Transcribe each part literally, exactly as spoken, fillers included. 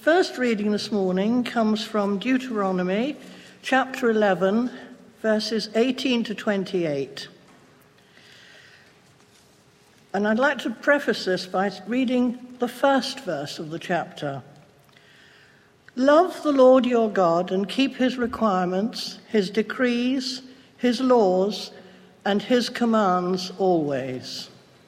first reading this morning comes from Deuteronomy chapter eleven, verses eighteen to twenty-eight. And I'd like to preface this by reading the first verse of the chapter. Love the Lord your God and keep his requirements, his decrees, his laws, and his commands always.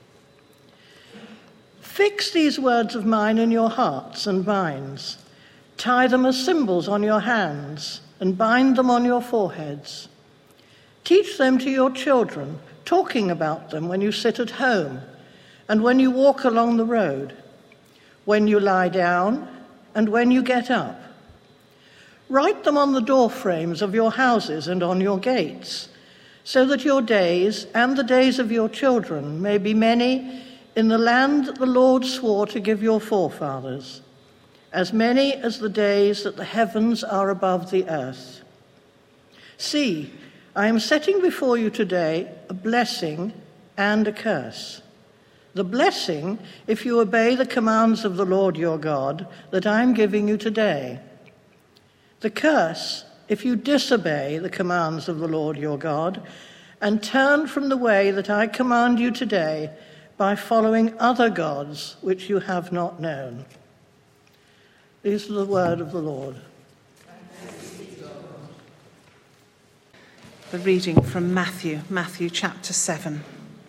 Fix these words of mine in your hearts and minds. Tie them as symbols on your hands and bind them on your foreheads. Teach them to your children, talking about them when you sit at home and when you walk along the road, when you lie down and when you get up. Write them on the door frames of your houses and on your gates, so that your days and the days of your children may be many in the land that the Lord swore to give your forefathers, as many as the days that the heavens are above the earth. See, I am setting before you today a blessing and a curse. The blessing, if you obey the commands of the Lord your God that I am giving you today. The curse, if you disobey the commands of the Lord your God and turn from the way that I command you today by following other gods which you have not known. This is the word of the Lord. The reading from Matthew, Matthew chapter seven.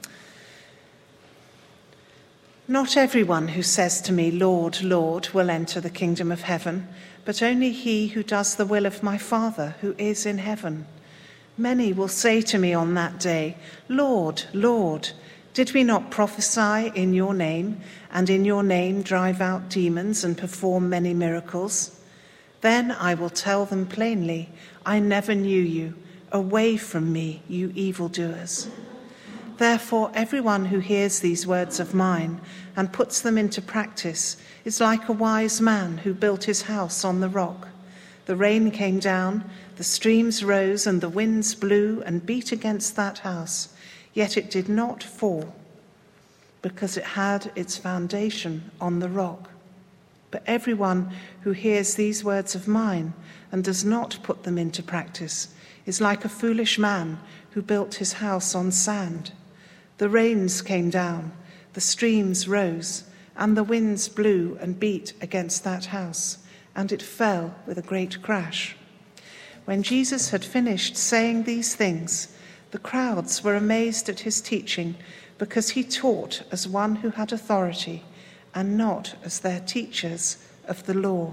Not everyone who says to me, Lord, Lord, will enter the kingdom of heaven, but only he who does the will of my Father who is in heaven. Many will say to me on that day, Lord, Lord, did we not prophesy in your name, and in your name drive out demons and perform many miracles? Then I will tell them plainly, I never knew you. Away from me, you evildoers. Therefore, everyone who hears these words of mine and puts them into practice is like a wise man who built his house on the rock. The rain came down, the streams rose, and the winds blew and beat against that house. Yet it did not fall, because it had its foundation on the rock. But everyone who hears these words of mine and does not put them into practice is like a foolish man who built his house on sand. The rains came down, the streams rose, and the winds blew and beat against that house, and it fell with a great crash. When Jesus had finished saying these things, the crowds were amazed at his teaching, because he taught as one who had authority and not as their teachers of the law.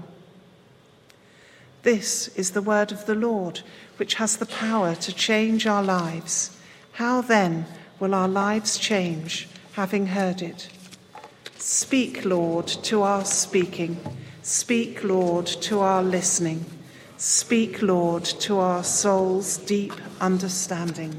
This is the word of the Lord, which has the power to change our lives. How then will our lives change, having heard it? Speak, Lord, to our speaking. Speak, Lord, to our listening. Speak, Lord, to our soul's deep understanding.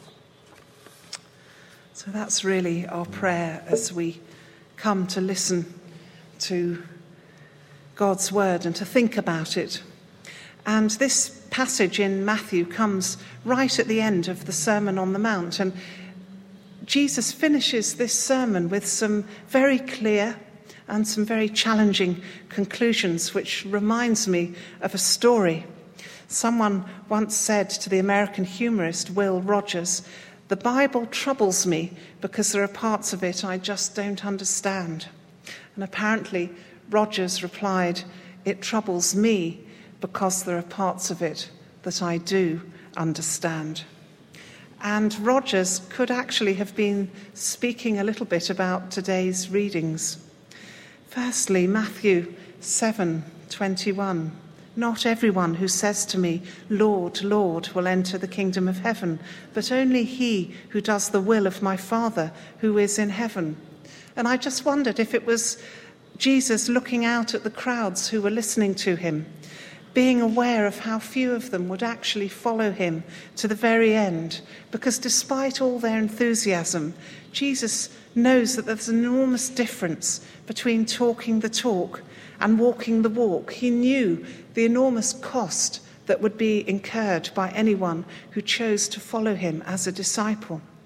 So that's really our prayer as we come to listen to God's word and to think about it. And this passage in Matthew comes right at the end of the Sermon on the Mount. And Jesus finishes this sermon with some very clear and some very challenging conclusions, which reminds me of a story. Someone once said to the American humorist Will Rogers, "The Bible troubles me because there are parts of it I just don't understand." And apparently Rogers replied, "It troubles me because there are parts of it that I do understand." And Rogers could actually have been speaking a little bit about today's readings. Firstly, Matthew seven twenty-one. Not everyone who says to me, Lord, Lord, will enter the kingdom of heaven, but only he who does the will of my Father who is in heaven. And I just wondered if it was Jesus looking out at the crowds who were listening to him, being aware of how few of them would actually follow him to the very end, because despite all their enthusiasm, Jesus knows that there's an enormous difference between talking the talk and walking the walk. He knew the enormous cost that would be incurred by anyone who chose to follow him as a disciple.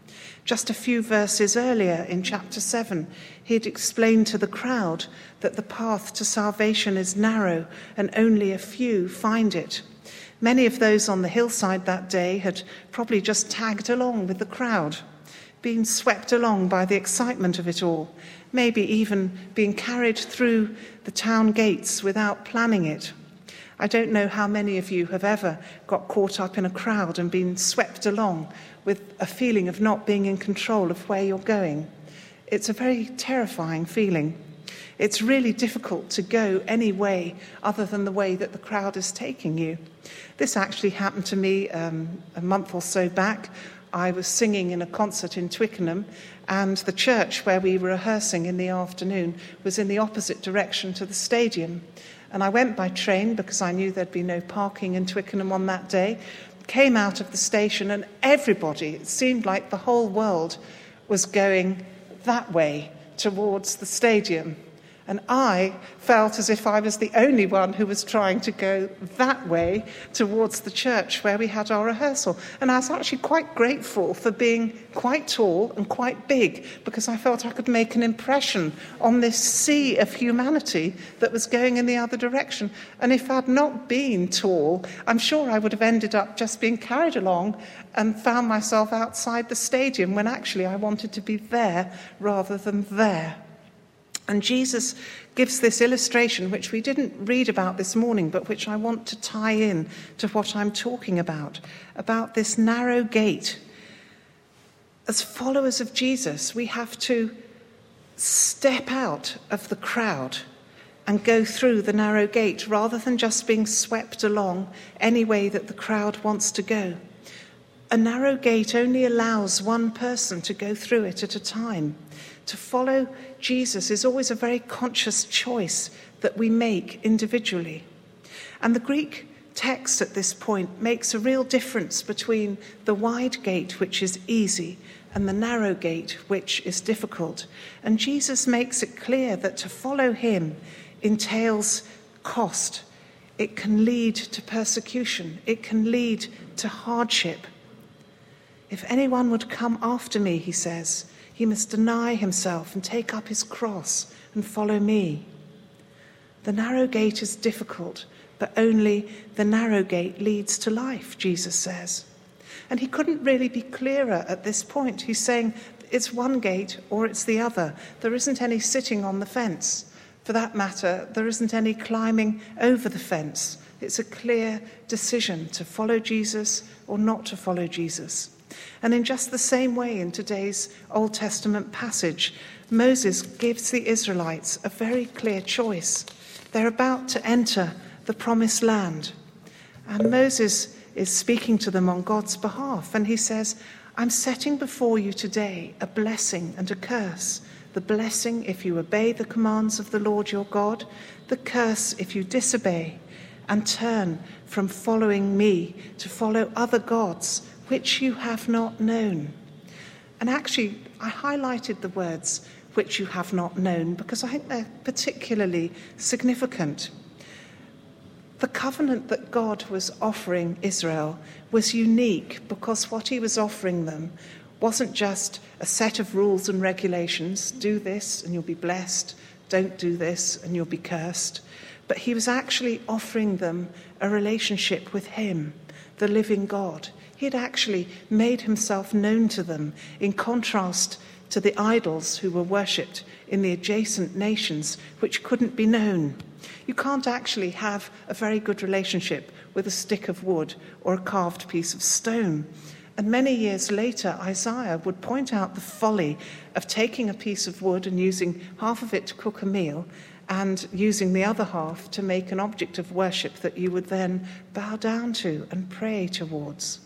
Just a few verses earlier in chapter seven, he had explained to the crowd that the path to salvation is narrow and only a few find it. Many of those on the hillside that day had probably just tagged along with the crowd, been swept along by the excitement of it all, maybe even being carried through the town gates without planning it. I don't know how many of you have ever got caught up in a crowd and been swept along with a feeling of not being in control of where you're going. It's a very terrifying feeling. It's really difficult to go any way other than the way that the crowd is taking you. This actually happened to me um, a month or so back. I was singing in a concert in Twickenham, and the church where we were rehearsing in the afternoon was in the opposite direction to the stadium. And I went by train because I knew there'd be no parking in Twickenham on that day, came out of the station, and everybody, it seemed like the whole world, was going that way towards the stadium. And I felt as if I was the only one who was trying to go that way towards the church where we had our rehearsal. And I was actually quite grateful for being quite tall and quite big, because I felt I could make an impression on this sea of humanity that was going in the other direction. And if I'd not been tall, I'm sure I would have ended up just being carried along and found myself outside the stadium when actually I wanted to be there rather than there. And Jesus gives this illustration, which we didn't read about this morning, but which I want to tie in to what I'm talking about, about this narrow gate. As followers of Jesus, we have to step out of the crowd and go through the narrow gate rather than just being swept along any way that the crowd wants to go. A narrow gate only allows one person to go through it at a time. To follow Jesus is always a very conscious choice that we make individually. And the Greek text at this point makes a real difference between the wide gate, which is easy, and the narrow gate, which is difficult. And Jesus makes it clear that to follow him entails cost. It can lead to persecution. It can lead to hardship. If anyone would come after me, he says, he must deny himself and take up his cross and follow me. The narrow gate is difficult, but only the narrow gate leads to life, Jesus says. And he couldn't really be clearer at this point. He's saying it's one gate or it's the other. There isn't any sitting on the fence. For that matter, there isn't any climbing over the fence. It's a clear decision to follow Jesus or not to follow Jesus. And in just the same way, in today's Old Testament passage, Moses gives the Israelites a very clear choice. They're about to enter the promised land. And Moses is speaking to them on God's behalf. And he says, I'm setting before you today a blessing and a curse. The blessing if you obey the commands of the Lord your God, the curse if you disobey and turn from following me to follow other gods, which you have not known. And actually, I highlighted the words, which you have not known, because I think they're particularly significant. The covenant that God was offering Israel was unique because what he was offering them wasn't just a set of rules and regulations, do this and you'll be blessed, don't do this and you'll be cursed, but he was actually offering them a relationship with him, the living God. He had actually made himself known to them in contrast to the idols who were worshipped in the adjacent nations, which couldn't be known. You can't actually have a very good relationship with a stick of wood or a carved piece of stone. And many years later, Isaiah would point out the folly of taking a piece of wood and using half of it to cook a meal and using the other half to make an object of worship that you would then bow down to and pray towards.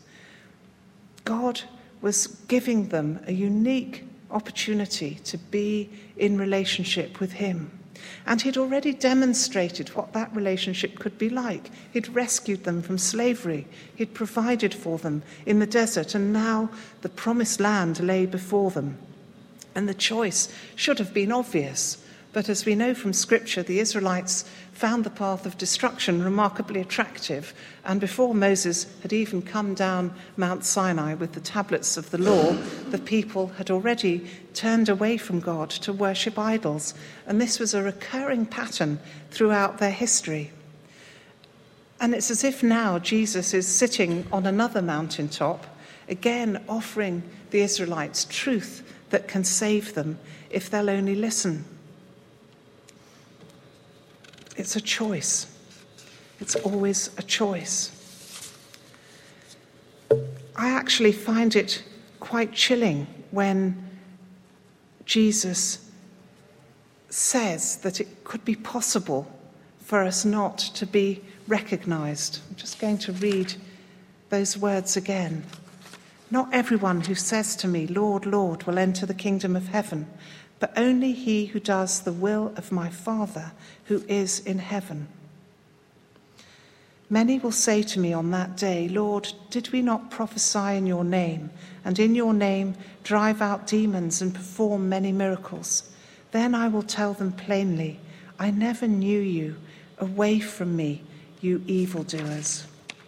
God was giving them a unique opportunity to be in relationship with him. And he'd already demonstrated what that relationship could be like. He'd rescued them from slavery. He'd provided for them in the desert, and now the promised land lay before them. And the choice should have been obvious. But as we know from Scripture, the Israelites found the path of destruction remarkably attractive, and before Moses had even come down Mount Sinai with the tablets of the law, the people had already turned away from God to worship idols, and this was a recurring pattern throughout their history. And it's as if now Jesus is sitting on another mountaintop, again offering the Israelites truth that can save them if they'll only listen. It's a choice. It's always a choice. I actually find it quite chilling when Jesus says that it could be possible for us not to be recognized. I'm just going to read those words again. Not everyone who says to me, Lord, Lord, will enter the kingdom of heaven, but only he who does the will of my Father who is in heaven. Many will say to me on that day, Lord, did we not prophesy in your name, and in your name drive out demons and perform many miracles? Then I will tell them plainly, I never knew you. Away from me, you evildoers.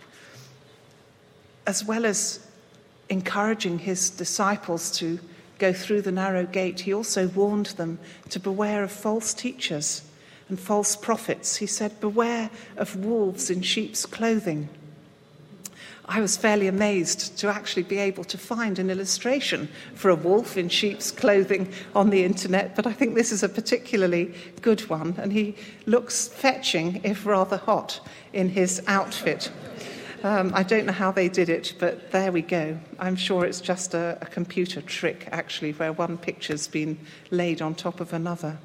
As well as encouraging his disciples to go through the narrow gate, he also warned them to beware of false teachers and false prophets. He said, beware of wolves in sheep's clothing. I was fairly amazed to actually be able to find an illustration for a wolf in sheep's clothing on the internet, but I think this is a particularly good one, and he looks fetching, if rather hot, in his outfit. Um, I don't know how they did it, but there we go. I'm sure it's just a, a computer trick, actually, where one picture's been laid on top of another.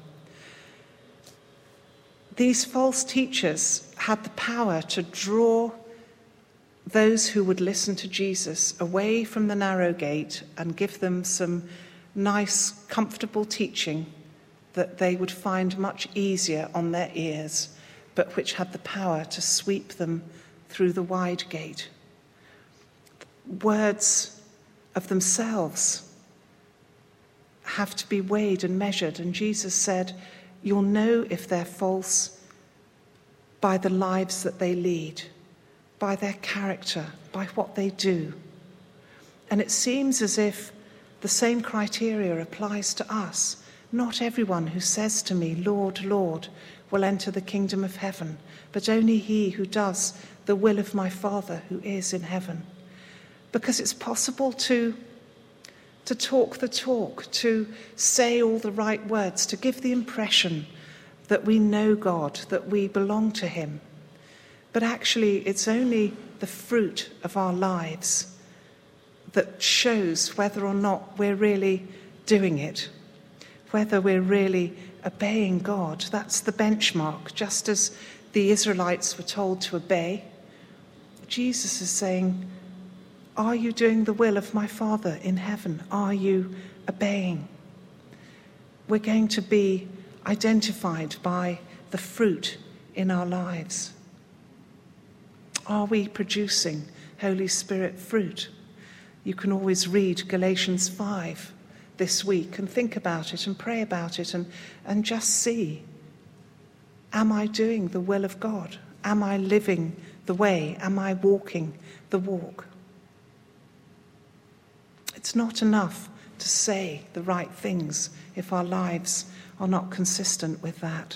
These false teachers had the power to draw those who would listen to Jesus away from the narrow gate and give them some nice, comfortable teaching that they would find much easier on their ears, but which had the power to sweep them through the wide gate. Words of themselves have to be weighed and measured, and Jesus said, you'll know if they're false by the lives that they lead, by their character, by what they do. And it seems as if the same criteria applies to us. Not everyone who says to me, Lord, Lord, will enter the kingdom of heaven, but only he who does the will of my Father who is in heaven. Because it's possible to, to talk the talk, to say all the right words, to give the impression that we know God, that we belong to him. But actually, it's only the fruit of our lives that shows whether or not we're really doing it, whether we're really obeying God. That's the benchmark. Just as the Israelites were told to obey, Jesus is saying, are you doing the will of my Father in heaven? Are you obeying? We're going to be identified by the fruit in our lives. Are we producing Holy Spirit fruit? You can always read Galatians five this week and think about it and pray about it and, and just see, am I doing the will of God? Am I living the way? Am I walking the walk? It's not enough to say the right things if our lives are not consistent with that.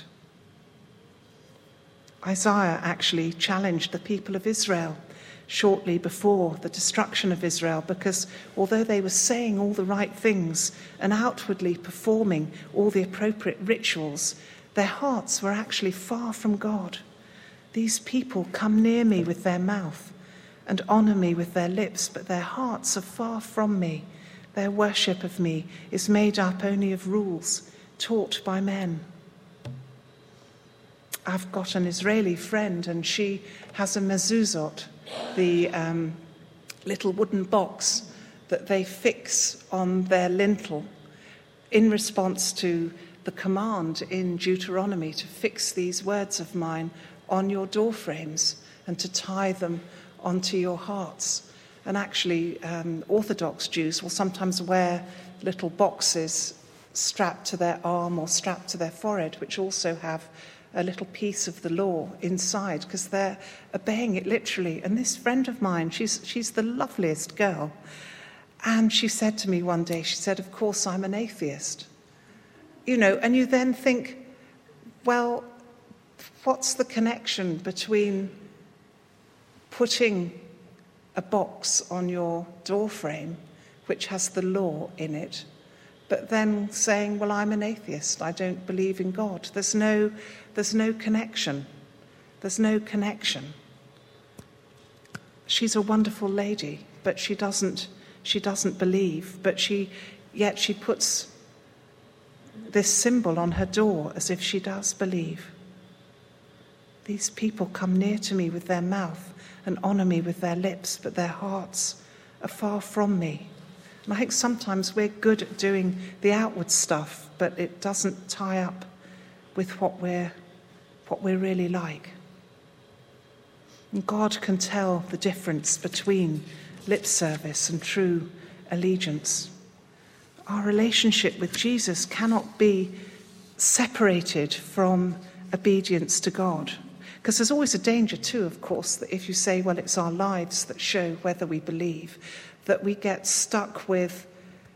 Isaiah actually challenged the people of Israel shortly before the destruction of Israel, because although they were saying all the right things and outwardly performing all the appropriate rituals, their hearts were actually far from God. These people come near me with their mouth and honor me with their lips, but their hearts are far from me. Their worship of me is made up only of rules taught by men. I've got an Israeli friend, and she has a mezuzot, the um, little wooden box that they fix on their lintel in response to the command in Deuteronomy to fix these words of mine on your door frames and to tie them onto your hearts. And actually, um, Orthodox Jews will sometimes wear little boxes strapped to their arm or strapped to their forehead, which also have a little piece of the law inside, because they're obeying it literally. And this friend of mine, she's she's the loveliest girl. And she said to me one day, she said, of course, I'm an atheist. You know, and you then think, well, what's the connection between putting a box on your doorframe, which has the law in it, but then saying, well, I'm an atheist, I don't believe in God? There's no, there's no connection. There's no connection. She's a wonderful lady, but she doesn't, she doesn't believe, but she, yet she puts this symbol on her door as if she does believe. These people come near to me with their mouth and honour me with their lips, but their hearts are far from me. And I think sometimes we're good at doing the outward stuff, but it doesn't tie up with what we're, what we're really like. And God can tell the difference between lip service and true allegiance. Our relationship with Jesus cannot be separated from obedience to God. Because there's always a danger too, of course, that if you say, well, it's our lives that show whether we believe, that we get stuck with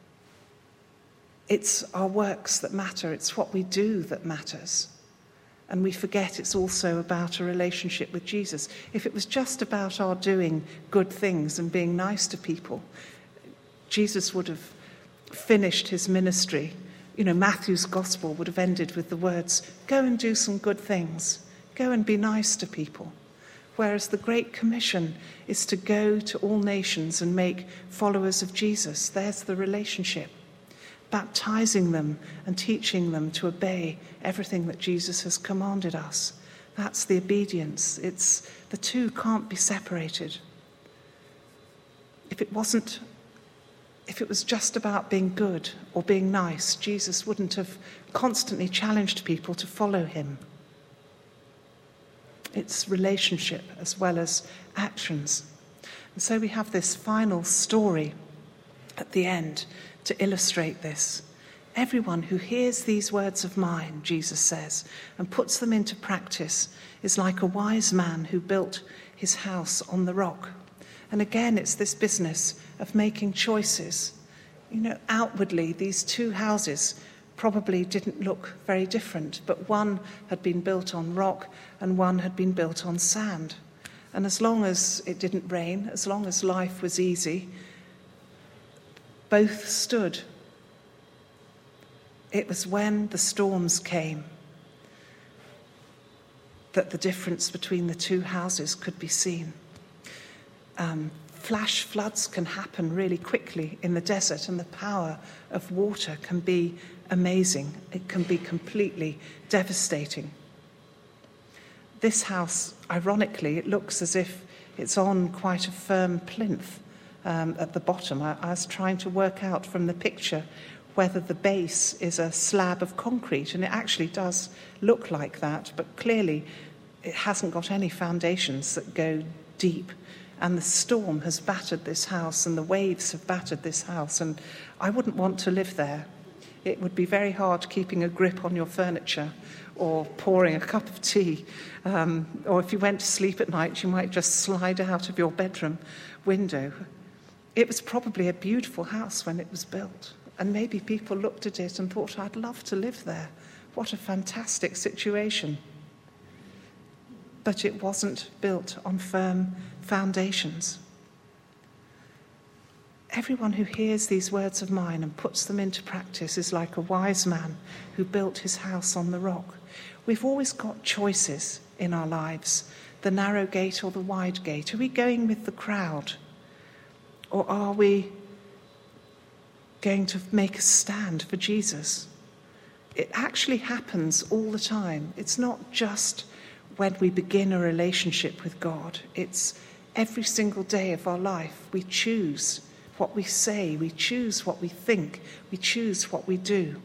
it's our works that matter, it's what we do that matters. And we forget it's also about a relationship with Jesus. If it was just about our doing good things and being nice to people, Jesus would have finished his ministry. You know, Matthew's gospel would have ended with the words, go and do some good things. Go and be nice to people. Whereas the Great Commission is to go to all nations and make followers of Jesus. There's the relationship. Baptizing them and teaching them to obey everything that Jesus has commanded us. That's the obedience. It's, the two can't be separated. If it wasn't, if it was just about being good or being nice, Jesus wouldn't have constantly challenged people to follow him. It's relationship as well as actions. And so we have this final story at the end to illustrate this. Everyone who hears these words of mine, Jesus says, and puts them into practice is like a wise man who built his house on the rock. And again, it's this business of making choices. You know, outwardly, these two houses probably didn't look very different, but one had been built on rock and one had been built on sand. And as long as it didn't rain, as long as life was easy, both stood. It was when the storms came that the difference between the two houses could be seen. Um, flash floods can happen really quickly in the desert, and the power of water can be amazing. It can be completely devastating. This house, ironically, it looks as if it's on quite a firm plinth um, at the bottom. I, I was trying to work out from the picture whether the base is a slab of concrete, and it actually does look like that, but clearly it hasn't got any foundations that go deep. And the storm has battered this house, and the waves have battered this house, and I wouldn't want to live there. It would be very hard keeping a grip on your furniture or pouring a cup of tea. Um, or if you went to sleep at night, you might just slide out of your bedroom window. It was probably a beautiful house when it was built. And maybe people looked at it and thought, I'd love to live there. What a fantastic situation. But it wasn't built on firm foundations. Everyone who hears these words of mine and puts them into practice is like a wise man who built his house on the rock. We've always got choices in our lives, the narrow gate or the wide gate. Are we going with the crowd? Or are we going to make a stand for Jesus? It actually happens all the time. It's not just when we begin a relationship with God. It's every single day of our life. We choose what we say, we choose what we think, we choose what we do.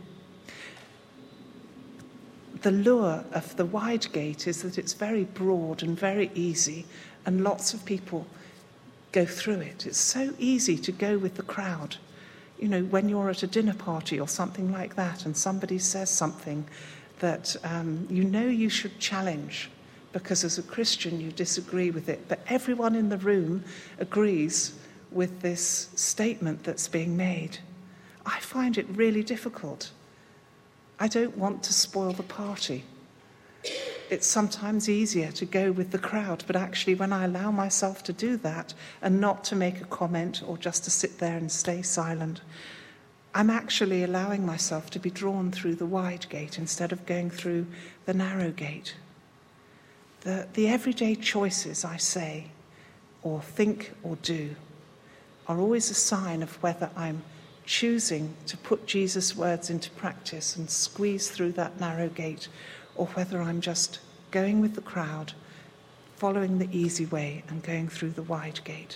The lure of the wide gate is that it's very broad and very easy, and lots of people go through it. It's so easy to go with the crowd. you know, when you're at a dinner party or something like that and somebody says something that um, you know you should challenge because as a Christian you disagree with it, but everyone in the room agrees with this statement that's being made. I find it really difficult. I don't want to spoil the party. It's sometimes easier to go with the crowd, but actually when I allow myself to do that and not to make a comment or just to sit there and stay silent, I'm actually allowing myself to be drawn through the wide gate instead of going through the narrow gate. The, the everyday choices I say or think or do are always a sign of whether I'm choosing to put Jesus' words into practice and squeeze through that narrow gate, or whether I'm just going with the crowd, following the easy way and going through the wide gate.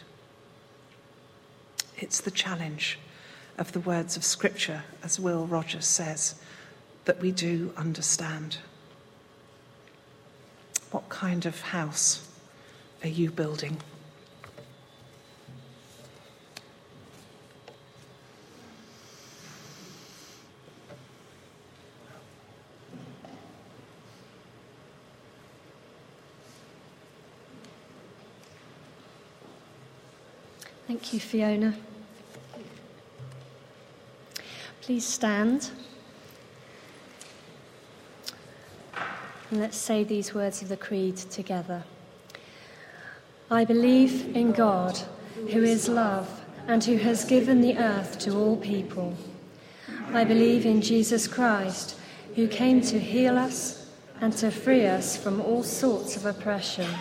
It's the challenge of the words of Scripture, as Will Rogers says, that we do understand. What kind of house are you building? Thank you, Fiona. Please stand. And let's say these words of the Creed together. I believe in God, who is love, and who has given the earth to all people. I believe in Jesus Christ, who came to heal us and to free us from all sorts of oppression.